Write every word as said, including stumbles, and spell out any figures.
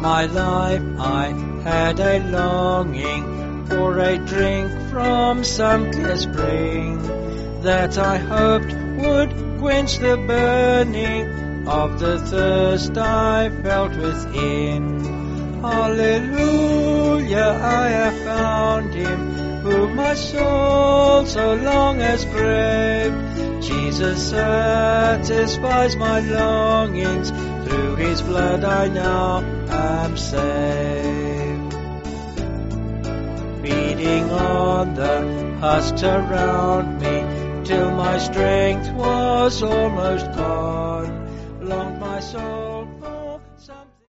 my life I had a longing for a drink from some clear spring, that I hoped would quench the burning of the thirst I felt within. Hallelujah, I have found him, whom my soul so long has craved. Jesus satisfies my longings, through his blood I now am saved. Feeding on the husks around me, till my strength was almost gone, longed my soul